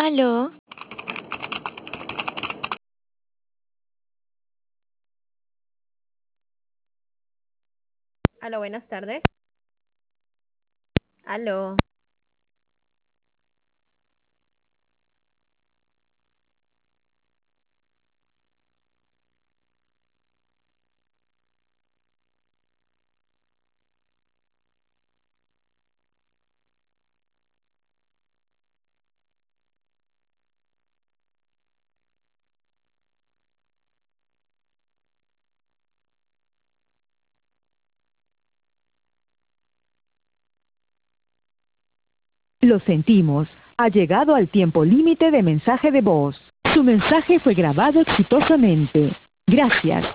Aló, Aló, buenas tardes. Aló. Lo sentimos. Ha llegado al tiempo límite de mensaje de voz. Su mensaje fue grabado exitosamente. Gracias.